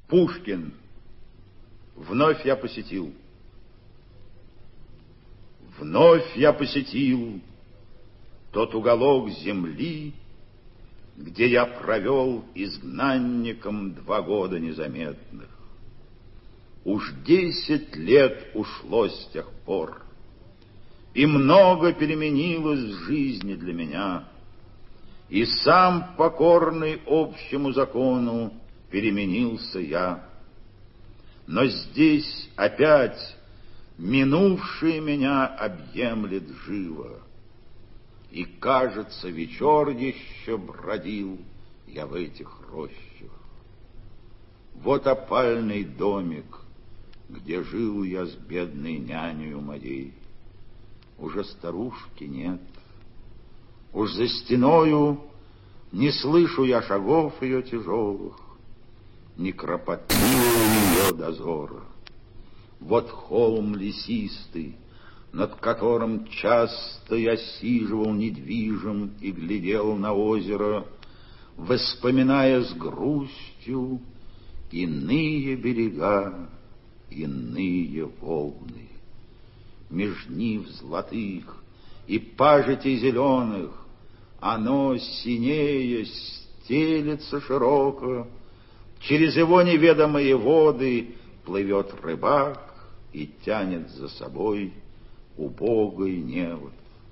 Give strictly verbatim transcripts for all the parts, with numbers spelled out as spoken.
Пушкин вновь я посетил. Вновь я посетил тот уголок земли, где я провел изгнанником два года незаметных. Уж десять лет ушло с тех пор, и много переменилось в жизни для меня, и сам покорный общему закону переменился я. Но здесь опять минувшее меня объемлет живо, и, кажется, вечер еще бродил я в этих рощах. Вот опальный домик, где жил я с бедной нянею моей. Уже старушки нет, уж за стеною не слышу я шагов ее тяжелых, ни кропотливого ее дозора. Вот холм лесистый, над которым часто я сиживал недвижим и глядел на озеро, воспоминая с грустью иные берега, иные волны. Меж нив золотых и пажитей зеленых оно, синее, стелется широко, через его неведомые воды плывет рыбак и тянет за собой убогой невод.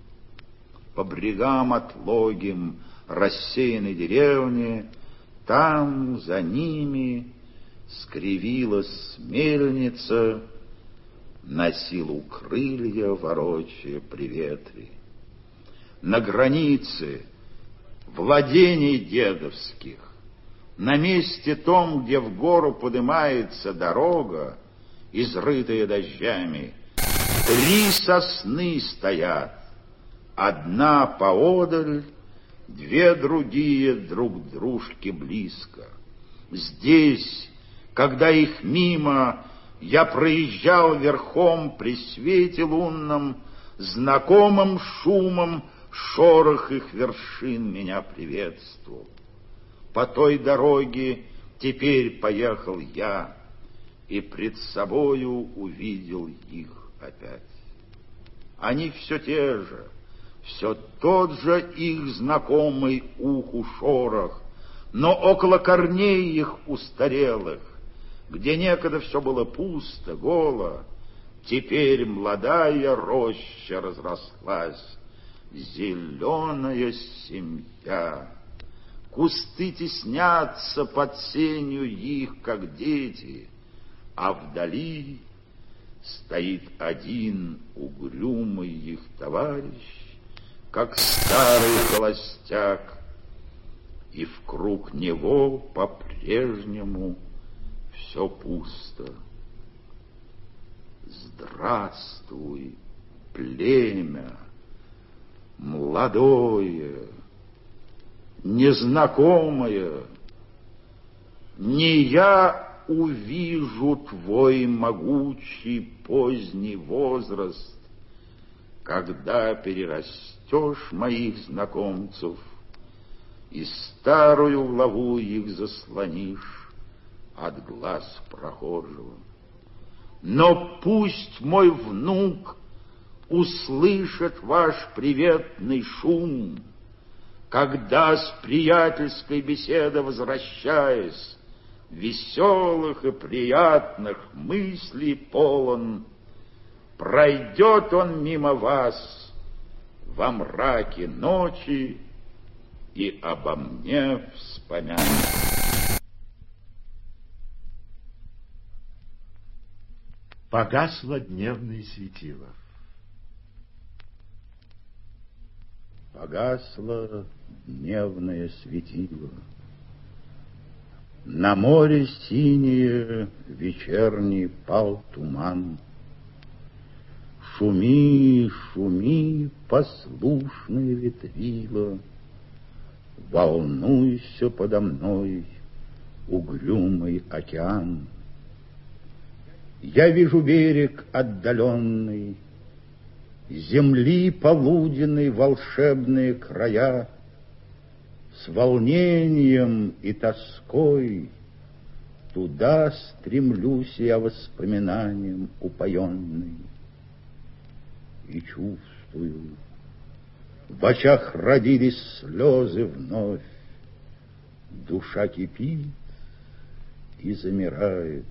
По брегам отлогим рассеянной деревни, там за ними скривилась мельница, на силу крылья ворочая при ветре. На границе владений дедовских, на месте том, где в гору поднимается дорога, изрытая дождями, три сосны стоят, одна поодаль, две другие друг к дружке близко. Здесь, когда их мимо я проезжал верхом при свете лунном, знакомым шумом шорох их вершин меня приветствовал. По той дороге теперь поехал я, и пред собою увидел их опять. Они все те же, все тот же их знакомый уху шорох, но около корней их устарелых, где некогда все было пусто, голо, теперь молодая роща разрослась, зеленая семья. Кусты теснятся под сенью их, как дети, а вдали стоит один угрюмый их товарищ, как старый холостяк, и вкруг него по-прежнему все пусто. Здравствуй, племя, молодое, незнакомое, не я увижу твой могучий поздний возраст, когда перерастешь моих знакомцев и старую главу их заслонишь от глаз прохожего. Но пусть мой внук услышит ваш приветный шум, когда с приятельской беседы возвращаясь, веселых и приятных мыслей полон, пройдет он мимо вас во мраке ночи и обо мне вспомянет. Погасло дневное светило. Погасло дневное светило. На море синее вечерний пал туман. Шуми, шуми, послушное ветрило, волнуйся подо мной, угрюмый океан. Я вижу берег отдаленный, земли полуденной волшебные края. С волнением и тоской Туда стремлюсь я воспоминанием упоенный и чувствую, в очах родились слезы вновь, душа кипит и замирает.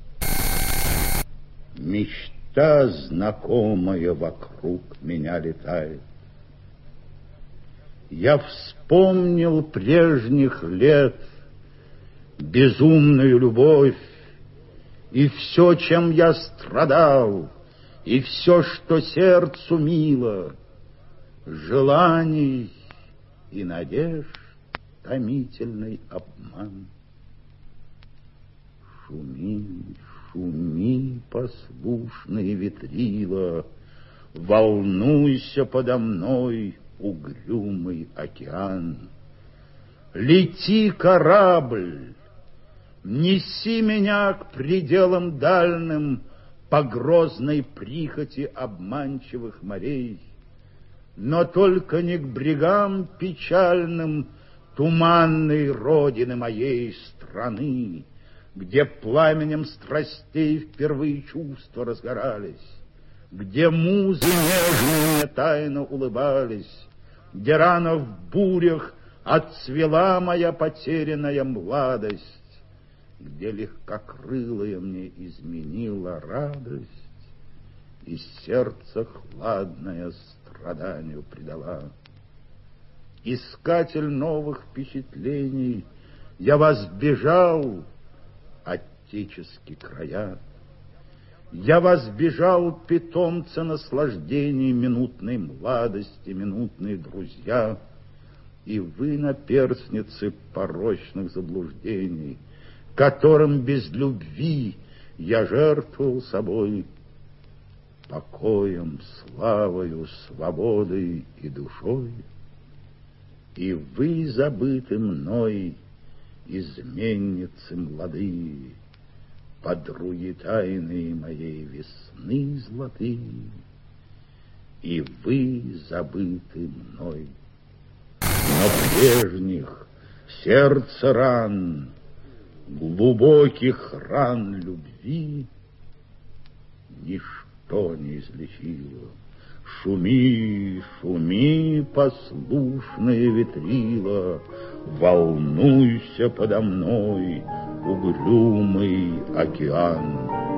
Мечта знакомая вокруг меня летает. Я вспомнил прежних лет безумную любовь, и все, чем я страдал, и все, что сердцу мило, желаний и надежд томительный обман. Шуми, шуми, послушные ветрила, волнуйся подо мной, угрюмый океан. Лети, корабль, неси меня к пределам дальним по грозной прихоти обманчивых морей, но только не к брегам печальным туманной родины моей страны, где пламенем страстей впервые чувства разгорались, где музы нежные мне тайно улыбались, где рано в бурях отцвела моя потерянная младость, где легкокрылая мне изменила радость и сердце хладное страданию предала. Искатель новых впечатлений, я вас бежал, отеческие края. Я вас бежал, питомца наслаждений, минутной младости, минутные друзья, и вы наперстницы порочных заблуждений, которым без любви я жертвовал собой, покоем, славою, свободой и душой. И вы забыты мной, изменницы молодые, подруги тайные моей весны золотые, и вы забыты мной. Но прежних сердце ран, глубоких ран любви ничто не излечило. Шуми, шуми, послушные ветрила, волнуйся подо мной, угрюмый океан.